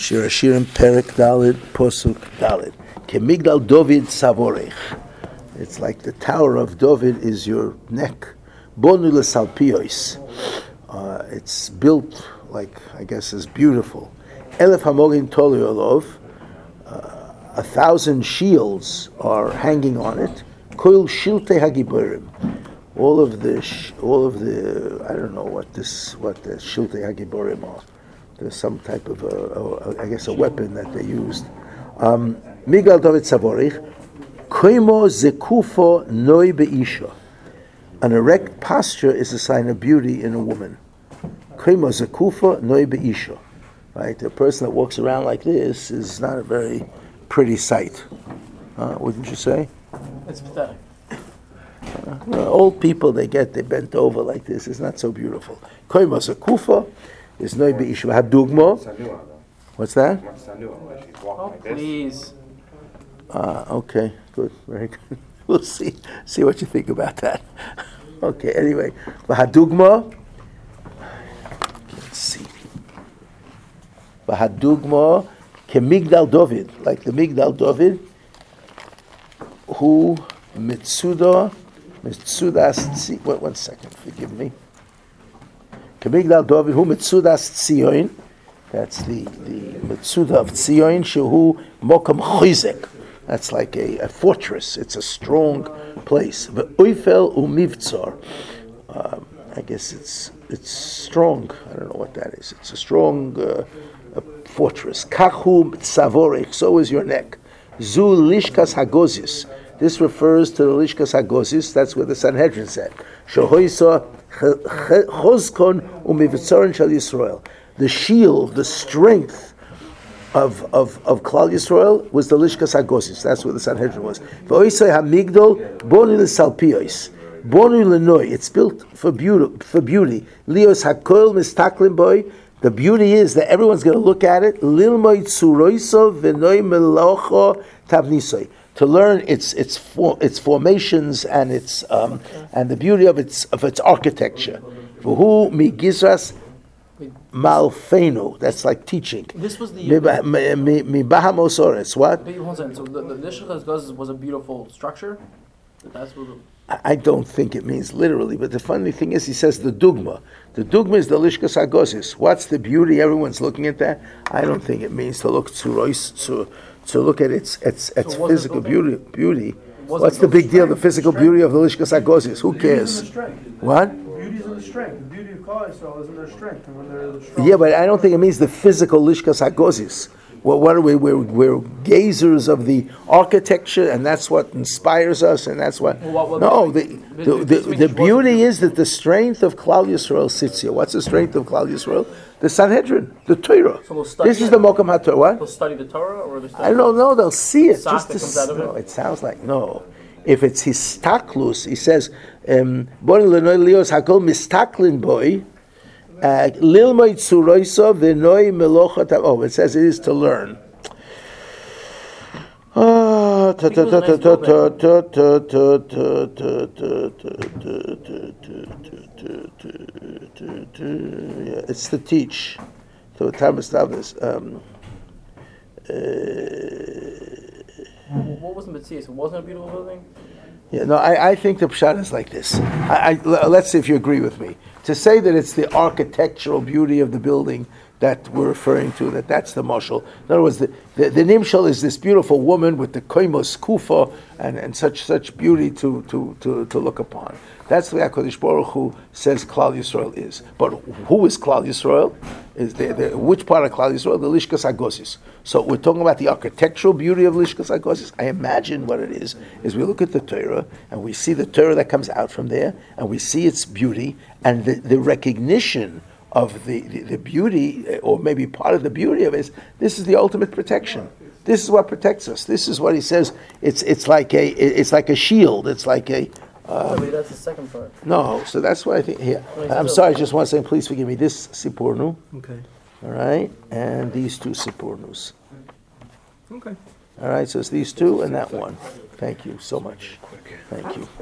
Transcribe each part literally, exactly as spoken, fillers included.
Shir Hashirim Perek Dalid Posuk Dalid. Kemigdal David Savorech. It's like the Tower of David is your neck. Bonu lesalpiois. Uh, it's built like, I guess, is beautiful. Elef hamogin toli olov. A thousand shields are hanging on it. Koil shilte hagiborim. All of the, sh- all of the, I don't know what this, what the shilte hagiborim are. There's some type of, a, a, I guess, a weapon that they used. Um, Migal David Savorich, Koimo zekufo noi be'isha. An erect posture is a sign of beauty in a woman. Koimo zekufo noi be'isha. Right, a person that walks around like this is not a very pretty sight. Uh, wouldn't you say? It's pathetic. Uh, well, old people, they get, they bent over like this. It's not so beautiful. Koimo zekufo. Is no be'isha. Hadugmo. What's that? Oh, please. Uh, okay, good, very good. We'll see, see what you think about that. Okay, anyway, Hadugmo. Let's see. Hadugmo kemigdal David, like the Migdal David, who mitzuda, mitzudas. Wait, one second, forgive me. Kemigdal David, who mitzudas Tzion, that's the, the mitzuda of Tzion, shehu mokam choizek. That's like a, a fortress. It's a strong place. Ve'oifel umivtzar. Um, I guess it's it's strong. I don't know what that is. It's a strong uh, a fortress. Kachu tzavorech. So is your neck. Zu lishkas hagozis. This refers to the lishkas hagozis. That's where the Sanhedrin said. Shehoisa chozkon umivtzorin shel Yisrael. The shield, the strength of of of Klal Yisrael was the Lishkas Hagozis. That's where the Sanhedrin was. V'oisei hamigdol bonu lesalpiois, bonu lenoi. It's built for beauty. For beauty. Lios hakoil mistaklim boy. The beauty is that everyone's going to look at it. Lilmoi tzuroiso v'noi melocho tavnisoi. To learn its its for, its formations and its um, and the beauty of its of its architecture. V'hu mi gizras Malfeinu, that's like teaching. This was the Mibahamosores. What? Wait, hold on. So the the Lishkas Gaz was a beautiful structure. That's what. The, I don't think it means literally, but the funny thing is, he says the dugma. The dugma is the Lishkas Hagozis. What's the beauty? Everyone's looking at that. I don't think it means to look to to to look at its its its so physical beauty. Beauty. What's the big deal? The physical beauty of the Lishkas Hagozis. Who cares? What? Beauty is strength. The beauty of Klal Yisrael is in their strength, and when they're strong. Yeah, but I don't think it means the physical Lishkas Hagozis. Well, what are we? We're, we're gazers of the architecture, and that's what inspires us, and that's what. Well, what no, the the, the, the, the beauty is that the strength of Klal Yisrael sits here. What's the strength of Klal Yisrael? The Sanhedrin, the Torah. So we'll study this is the Mokam HaTorah. What? They'll study the Torah, or they study I don't know. They'll see it. Just to, comes out of it? No, it sounds like no. If it's histaklus, he says, um, lios hakol mistaklin boy, lilmoy tzuroiso v'noi melochat. Oh, it says it is to learn. It's to teach. So Thomas Davis. What was the Metzias? It wasn't a beautiful building? Yeah, no, I, I think the pshat is like this. I, I, let's see if you agree with me. To say that it's the architectural beauty of the building that we're referring to, that that's the mashal. In other words, the, the, the nimshal is this beautiful woman with the koimos kufa and, and such such beauty to, to, to, to look upon. That's the way HaKadosh Baruch Hu says Klal Yisrael is. But who is Klal Yisrael? Is the, the, which part of Klal Yisrael? The Lishkas Hagozis. So we're talking about the architectural beauty of Lishkas Hagozis. I imagine what it is, is we look at the Torah, and we see the Torah that comes out from there, and we see its beauty, and the, the recognition of the, the, the beauty, or maybe part of the beauty of it is, this is the ultimate protection. This is what protects us. This is what he says, it's it's like a it's like a shield, it's like a Um, no, that's the second part. No, so that's what I think here. I'm sorry, just one second, please forgive me. This Sipurnu. Okay. All right, and these two Sipurnus. Okay. All right, so it's these two and that one. Thank you so much. Thank you.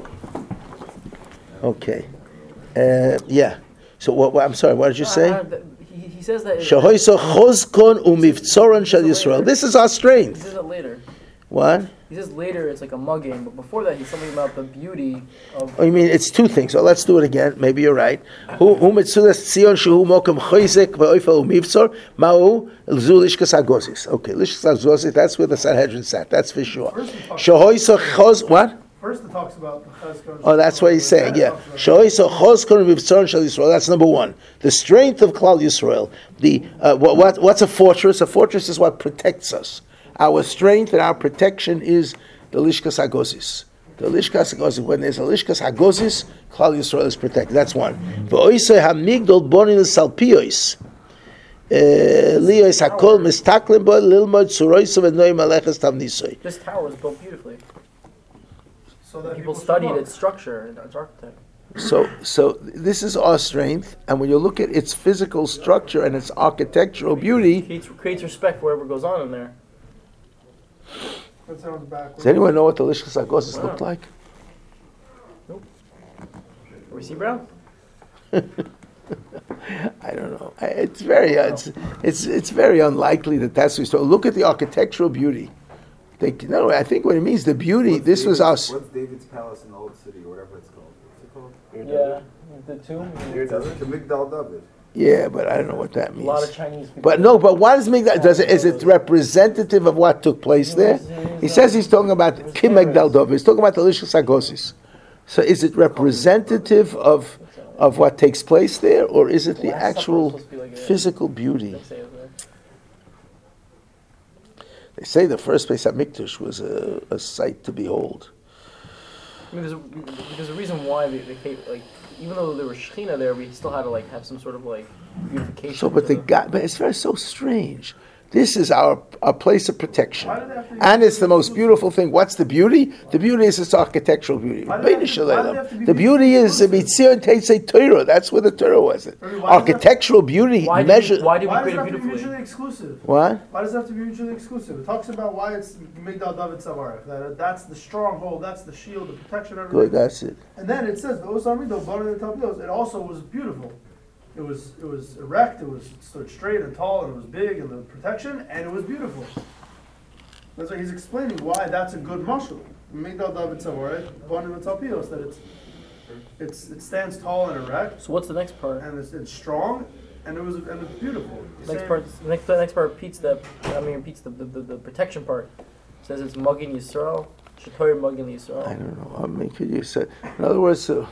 Okay. Uh, yeah. So what, what? I'm sorry. What did you say? Uh, the, he, he he says that. Shehoisa chozkon umivtzoron shel Yisrael. This is our He strength. says that later. What? He says later it's like a mugging, but before that he's something about the beauty of. Oh, you mean it's two things. So let's do it again. Maybe you're right. Who who mitzudas tzion shehu mokem choizek ve'oifel umivtzor ma'u zu lishkas hagozis. Okay, lishkas hagozis. That's where the Sanhedrin sat. That's for sure. Shehoisa choz what? First it talks about the chazkon. Oh, that's what he's saying. Yeah, Shoisa Chozkon Vivtzoron Shel Yisrael. That's number one. The strength of Klal Yisrael. The uh, what, what what's a fortress? A fortress is what protects us. Our strength and our protection is the Lishkas Hagozis. The Lishkas Hagozis. When there's a Lishkas Hagozis, Klal Yisrael is protected. That's one. V'oisei hamigdol bonin salpiyos. Liyos hakol mistaklim bo lilmod suroisav enoy malechas tamnisoy. This tower was built beautifully. So that People should studied know. its structure and its architect. So, so this is our strength, and when you look at its physical structure and its architectural beauty, Creates, creates respect for whatever goes on in there. That sounds backwards. does anyone know what the Lishkas Hagozis looked like? Are we see Brown? I don't know. I- It's very, uh, it's, it's, it's very unlikely that that's the story. Look at the architectural beauty. They, no, I think what it means, the beauty. What's This was David's- our. What's David's palace in the old city, or whatever it's called? What's it called? Yeah, the tomb. To Migdal David. Yeah, but I don't know what that A means. lot of Chinese people. But no, but what does Migdal? Does it? Is it representative of what took place there? He says he's talking about Kim Migdal Dov. He's talking about the Lishkas Hagozis. So is it representative of of what takes place there, or is it the Last Supper was actual supposed to be like a- physical beauty? They say it there. They say the first Beis Hamikdash was a, a sight to behold. I mean, there's a, there's a reason why they, they came, like, even though there was Shekhinah there, we still had to like have some sort of like beautification. So, but to the the- God, but it's very so strange. This is our our place of protection, Why did they have to be and it's the most beautiful thing. What's the beauty? The beauty is its architectural beauty. Why do they have to- why do they have to be The beauty is the exclusive? Mitzion Teitze Torah. That's where the Torah was. It Why does that- architectural beauty Why did measured. we, why did we Why does create it it have to be beautifully? mutually exclusive? What? Why does it have to be mutually exclusive? It talks about why it's Migdal David Savarech. That that's the stronghold, that's the shield, the protection, everything. Good. That's it. And then it says the Osamidol, Baron Tapios. It also was beautiful. It was it was erect. It was it stood straight and tall, and it was big, and the protection, and it was beautiful. That's why he's explaining why that's a good mashal. Migdal David Savarech, Baron Tapios. That it's it's it stands tall and erect, So what's the next part? and it's, it's strong, and it was and it's beautiful. He's Next saying- part, the next, the next part repeats the, I mean, repeats the, the, the, the protection part. It says it's mugging Yisrael, Shetoyer mugging I Yisrael. don't know. I mean, could you say? In other words, uh,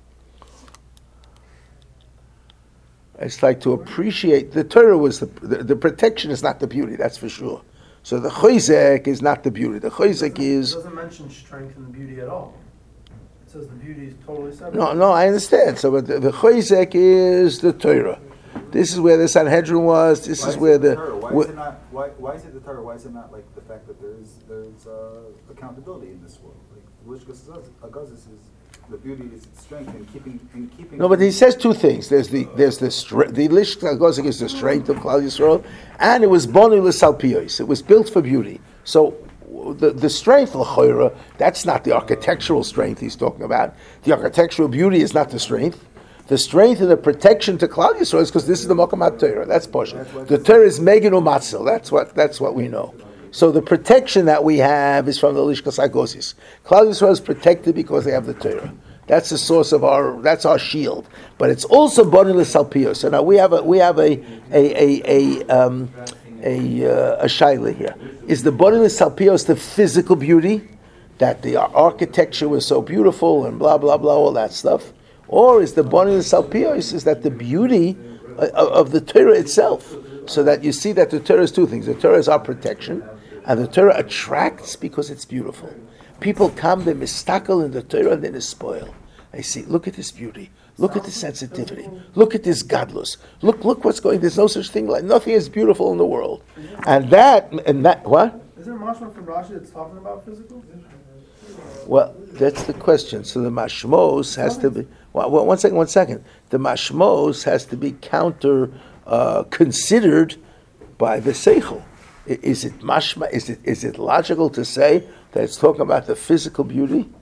it's like to appreciate the Torah was the, the the protection is not the beauty. That's for sure. So the chayzek is not the beauty. The chayzek It is doesn't mention strength and beauty at all. It says the beauty is totally separate. no, no. I understand. So, but the, the chayzek is the Torah. This is where the Sanhedrin was. This Why is it where the the. Torah? Why wh- is it not? Why, why is it the Torah? Why is it not like the fact that there is there's uh, accountability in this world? Like Lishkas Hagozis is the beauty is its strength in keeping in keeping. No, but he says two things. There's the there's the stre- the Lishkas Hagozis is the strength of Klal Yisrael, and it was bonu l'salpiyos. It was built for beauty. So w- the the strength l'choira, that's not the architectural strength he's talking about. The architectural beauty is not the strength. The strength and the protection to Klal Yisrael is because this is the Mokamat Torah. That's portion. The Torah is Megan Umatzel. That's what that's what we know. So the protection that we have is from the Lishkas Hagozis. Klal Yisrael is protected because they have the Torah. That's the source of our. That's our shield. But it's also Boni L'Salpiyos. So now we have a we have a a a a um, a, uh, a shaila here. Is the Boni L'Salpiyos the physical beauty that the architecture was so beautiful and blah blah blah all that stuff? Or is the Boni L'Salpiyos is that the beauty uh, of the Torah itself? So that you see that the Torah is two things. The Torah is our protection, and the Torah attracts because it's beautiful. People come, they mistakel in the Torah, and then they spoil. They see, look at this beauty, look at this sensitivity, look at this godless. Look, look what's going. There's no such thing like nothing is beautiful in the world, and that and that what? Is there a mashma from Rashi that's talking about physical? Well, that's the question. So the mashmos has to be. Well, well, one second, one second. The mashmos has to be counter uh, considered by the seichel. I- Is it mashma? Is it is it logical to say that it's talking about the physical beauty?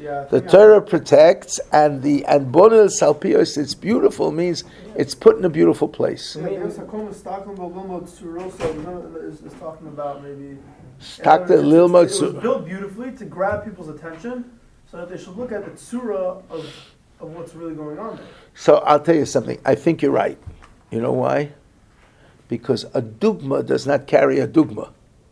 Yeah, I The think I- Torah protects, and the and Bonel Salpios, it's beautiful, means it's put in a beautiful place. Yeah, Deus HaKol Mistaklim Bo Lilmod Tzuroso, you know, is, is talking about maybe. Stak the It's- it's- Lilmod It was Tzu- built beautifully to grab people's attention, so that they should look at the tzura of of what's really going on there. So I'll tell you something. I think you're right. You know why? Because a dugma does not carry a dugma.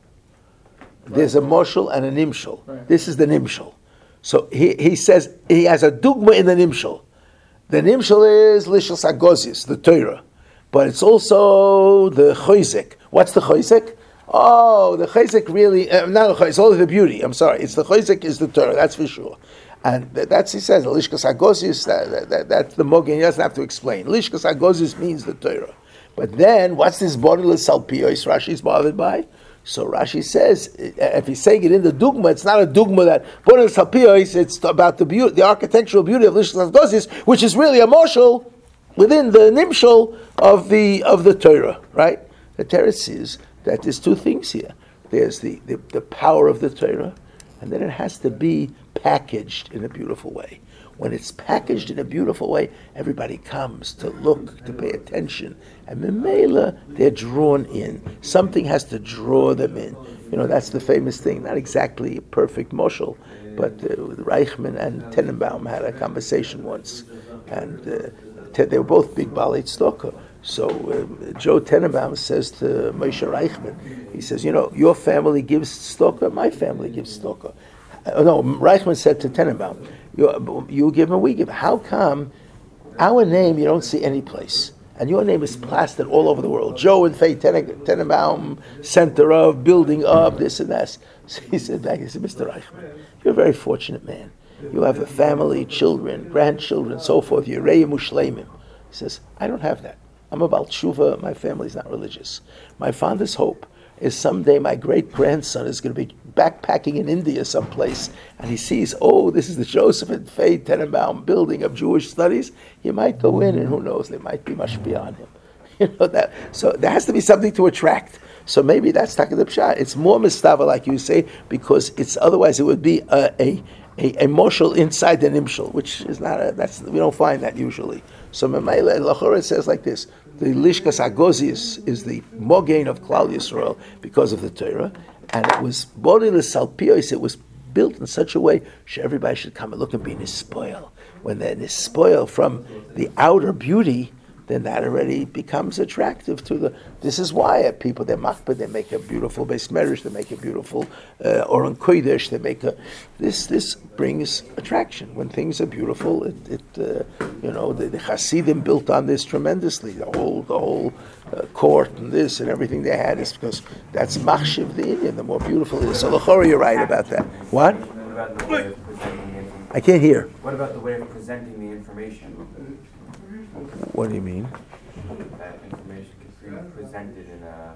There's a moshel and a nimshel. Right. This is the nimshel. So he, he says he has a dugma in the nimshel. The nimshel is lishel sagozis, the Torah, but it's also the choizek. What's the choizek? Oh, the choizek really uh, not the choizek, it's only the beauty. I'm sorry, it's the choizek is the Torah. That's for sure. And that's, he says, Lishkas Agosius, that, that, that, that's the Mogen, he doesn't have to explain. Lishkas Agosius means the Torah. But then, what's this bodily salpios Rashi's bothered by? So Rashi says, if he's saying it in the dugma, it's not a dugma that bodily salpios, it's about the beauty, the architectural beauty of Lishkas Agosius, which is really a moshel within the nimshel of the of the Torah, right? The Torah says that there's two things here. There's the, the, the power of the Torah, and then it has to be packaged in a beautiful way. When it's packaged in a beautiful way, everybody comes to look, to pay attention. And Memela, they're drawn in. Something has to draw them in. You know, that's the famous thing. Not exactly a perfect moshel, but uh, Reichman and Tenenbaum had a conversation once. And uh, te- they were both big Balei Tzedakah. So uh, Joe Tenenbaum says to Moshe Reichman, he says, you know, your family gives tzedakah, my family gives tzedakah. Uh, no, Reichman said to Tenenbaum, you, you give and we give. How come our name you don't see any place? And your name is plastered all over the world. Joe and Faye Ten- Tenenbaum, center of, building up, this and that. So he said back, he said, Mister Reichman, you're a very fortunate man. You have a family, children, grandchildren, so forth. You're Rei Mushleimim. He says, I don't have that. I'm about tshuva. My family's not religious. My fondest hope is someday my great-grandson is going to be backpacking in India someplace, and he sees, oh, this is the Joseph and Faye Tenenbaum building of Jewish studies. He might go in, and who knows, there might be much beyond him. You know that. So there has to be something to attract. So maybe that's Taka the Pshat. It's more mistava, like you say, because it's otherwise it would be a a, a, a moshel inside the nimshel, which is not a, that's we don't find that usually. So Memele Lachora says like this: the Lishkas Agozis is the mogain of Klal Yisrael because of the Torah, and it was Bodilis Salpios. It was built in such a way that everybody should come and look and be nispoil. When they're nispoil from the outer beauty, then that already becomes attractive to the. This is why uh, people they makbid, they make a beautiful beis medrash, they make a beautiful uh, oron kodesh, they make a. This this brings attraction when things are beautiful. It, it uh, you know the, the Hasidim built on this tremendously. The whole the whole uh, court and this and everything they had is because that's machshiv the Indian. The more beautiful it is. So Lachora, you're right about that. What? What about the way of presenting the information? I can't hear. What about the way of presenting the information? What do you mean? That information can be presented in a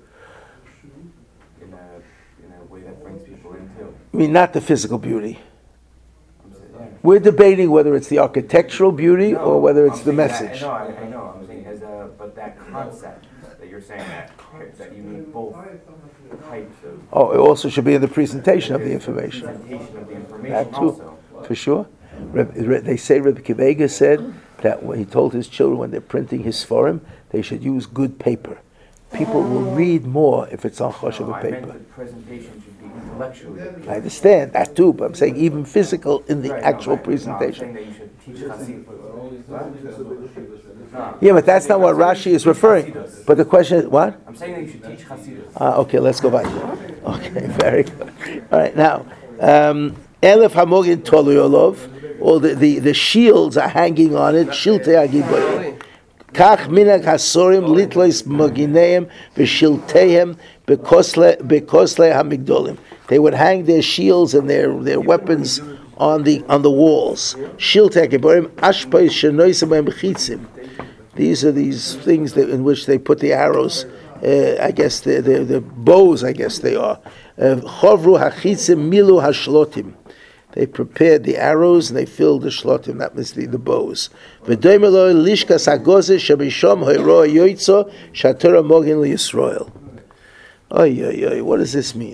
in a in a way that brings people into. I mean, not the physical beauty. I'm saying, yeah. We're debating whether it's the architectural beauty No, or whether it's I'm the saying that- message. no, I, I know. I'm saying as a but that concept that you're saying that that you need both types of Oh, it also should be in the presentation of the information. presentation of the information That too, also. for sure. Reb, Reb- they say Rebbe Kivega said that when he told his children when they're printing his forum, they should use good paper. People will read more if it's on choshev No, I meant paper. the presentation should be intellectually. I understand that too, but I'm saying even physical in the Right, no, actual right. No, I'm saying presentation. that you should teach Hasidus. What? No, Yeah, but that's not what I'm saying Rashi you is should teach referring. Hasidus. But the question is, what? I'm saying that you should teach Hasidus. Ah, okay, let's go back. Okay, very good. All right, now, um, Elef Hamogin Toluyolov, all the, the, the shields are hanging on it, Shiltei Agiboyim. Kach minag hasorim litlois mogineim v'shilteihem bekosle bekosle hamigdolim. They would hang their shields and their, their weapons on the on the walls. Shiltei Agiboyim ashpei shenoisem b'chitzim. These are these things that, in which they put the arrows. Uh, I guess the the the bows. I guess they are. Chovru hachitzim milu hashlotim. They prepared the arrows and they filled the shlotim. That means the, the bows. V'doimelo lishkas hagozeh shabishom hoiro yoitzo shatura mogin liyisrael. Oy oy oy. What does this mean?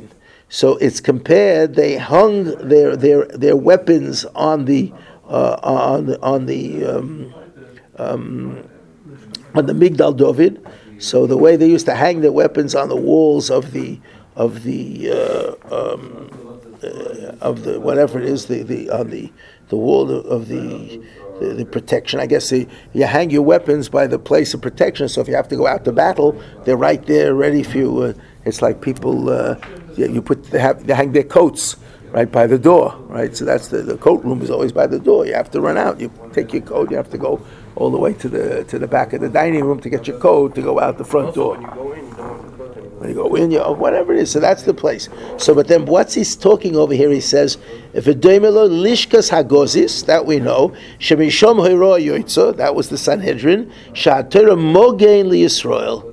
So it's compared. They hung their their their weapons on the uh, on the on the um, um, on the Migdal David. So the way they used to hang their weapons on the walls of the of the uh, um, uh, of the whatever it is, the, the on the the wall of the the, the protection. I guess the, you hang your weapons by the place of protection. So if you have to go out to battle, they're right there, ready for you. Uh, it's like people uh, you, you put they have they hang their coats right by the door, right? So that's the, the coat room is always by the door. You have to run out. You take your coat. You have to go all the way to the to the back of the dining room to get your coat to go out the front door. When you go in, you don't have to put it anymore. When you go in, you, whatever it is. So that's the place. So, but then what's he's talking over here? He says, if a doimelo lishkas hagozis, that we know, shemishom hoiro yoitzo, that was the Sanhedrin, sha'atera mogein liyisrael.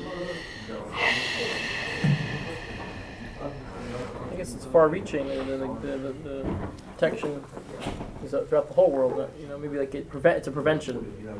I guess it's far-reaching, and the, the, the, the protection is throughout the whole world. You know, maybe like it prevent. It's a prevention.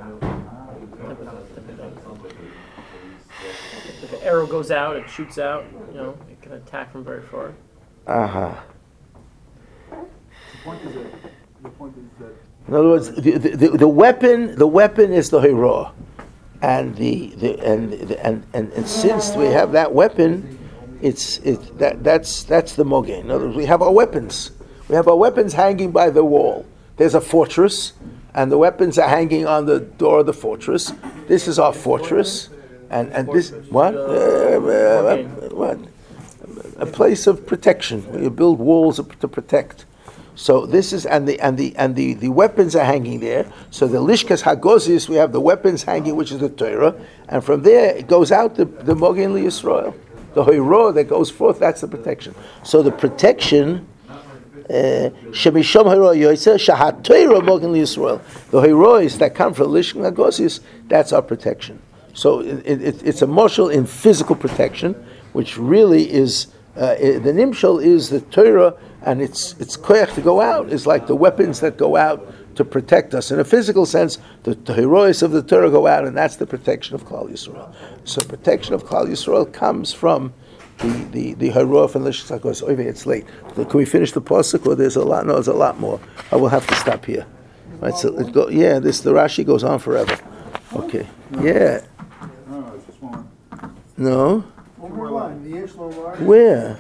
If an arrow goes out, it shoots out. You know, it can attack from very far. Uh huh. The point is that, the point is that In other words, the, the, the, the weapon, the weapon is the hira, and the, the and, the, and and and since we have that weapon, it's it that that's that's the mogen. In other words, we have our weapons. We have our weapons hanging by the wall. There's a fortress, and the weapons are hanging on the door of the fortress. This is our fortress, and and this what uh, uh, what a place of protection where you build walls to protect. So this is and the and the and the, the weapons are hanging there. So the lishkas hagozis, we have the weapons hanging, which is the Torah, and from there it goes out the the mogen liyisrael, the hoiro that goes forth. That's the protection. So the protection. Shemishom hoiro yoyse shahat Torah mogen liyisrael. The hoiros that come from lishkas hagozis, that's our protection. So it, it, it's a marshal in physical protection, which really is uh, the nimshal is the Torah. And it's it's koyach to go out is like the weapons that go out to protect us. In a physical sense, the, the heroes of the Torah go out, and that's the protection of Klal Yisrael. So protection of Klal Yisrael comes from the the the hero from Lishkas HaGos. Oh, it's late. Can we finish the pasuk, or there's a lot? No, there's a lot more. I will have to stop here. Right. So it go, yeah, this the Rashi goes on forever. Okay. Yeah. no, it's just one. No. One more line. The Yesh Lomar. Where?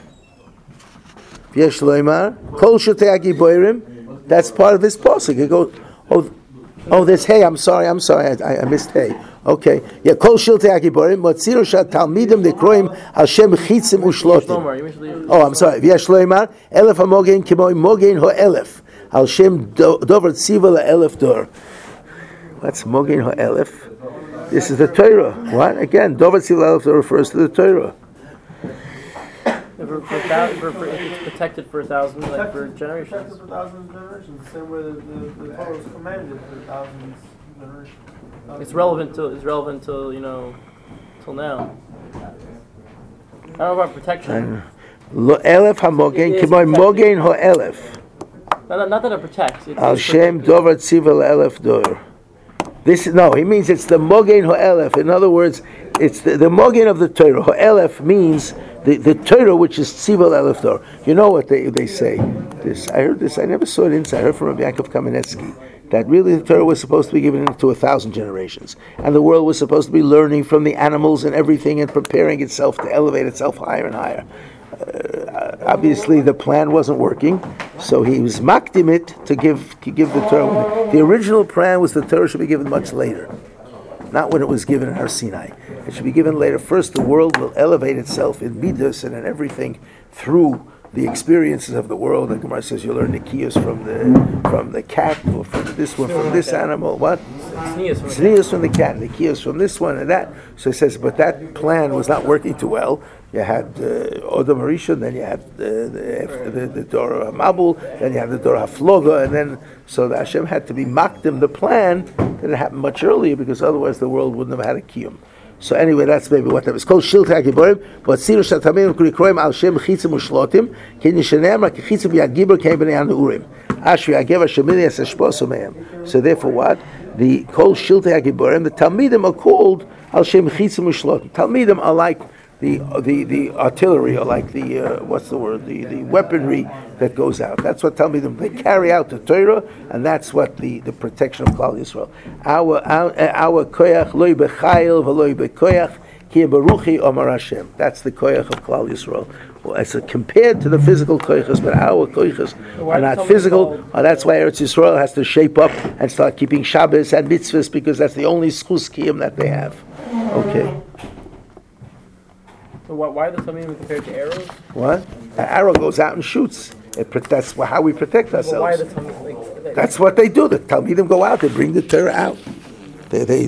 Yesh loymar kol shotei hagiborim. That's part of this pasuk. It goes. Oh, oh, there's hey. I'm sorry. I'm sorry. I, I missed hey. Okay. Yeah. Kol shotei hagiborim. Motziro shat talmidim dekroim al shem chitzim ushlotim. Oh, I'm sorry. Yesh loymar elef hamogen k'moy mogen ho elef al shem dover tziva elef dor. What's mogen ho elef? This is the Torah. What again? Dover tziva elef dor refers to the Torah. For, for, for, for, if it's protected for a thousand, like for Protected generations. for thousands of generations. The same way the, the, the Torah was commanded for thousands of generations. It's relevant to it's relevant to you know till now. I don't know about protection. Lo elef hamogen k'moy mogen ho elef. Not, not, not that it protects. It, Al it's Shem protected. Dover Tziva Elef Dor. This is no. He means it's the Mogen Ho'elef. In other words, it's the, the Mogen of the Torah. Ho'elef means the, the Torah, which is Tziva Elef Dor. You know what they they say? This I heard this. I never saw it inside. I heard from Rabbi Yaakov Kamenetsky that really the Torah was supposed to be given to a thousand generations, and the world was supposed to be learning from the animals and everything, and preparing itself to elevate itself higher and higher. Uh, obviously, the plan wasn't working, so he was makdim it to give to give the Torah. The original plan was the Torah should be given much later, not when it was given in Har Sinai. It should be given later. First, the world will elevate itself in midas and in everything through the experiences of the world. The Gemara says you learn the kiyos from the from the cat, or from this one, from this animal. What? Sneeze from the Sneeze from the cat, and the kiyos from this one and that. So he says, but that plan was not working too well. You had uh, Odom Harishon, then you had uh, the, the, the Dora Mabul, then you had the Dora Hafloga, and then so the Hashem had to be makdim the plan that it happened much earlier, because otherwise the world wouldn't have had a kiyum. So anyway, that's maybe what that was called. Shil Tagiborim, but Sir Shatamim Kurikroim Al Shem Chitzim Ushlotim, Ken Yishanem Rak Chitzim Yagibur Ken Bnei Anurim. Ashri Agev Shemili As Hashposumeim. So therefore, what the Kol Shil Tagiborim, the Talmidim are called Al Shem Chitzim Ushlotim. Talmidim are like the the the artillery, or like the uh, what's the word, the the weaponry that goes out. That's what Talmidim, they carry out the Torah, and that's what the, the protection of Klal Yisrael. Our our our koyach loy bechayil v'loy bekoyach ki baruchi omar Hashem. That's the koyach of Klal Yisrael. Well, it's a, compared to the physical koyachas, but our koyachas are not physical. And that's why Eretz Yisrael has to shape up and start keeping Shabbos and mitzvahs, because that's the only schus kiyum that they have. Okay. So why, why are the Talmidim compared to arrows? What? An arrow goes out and shoots. It, pro- that's how we protect Well, why are ourselves. the Talmidim like? That's what they do. The Talmidim go out. They bring the Torah out. They, they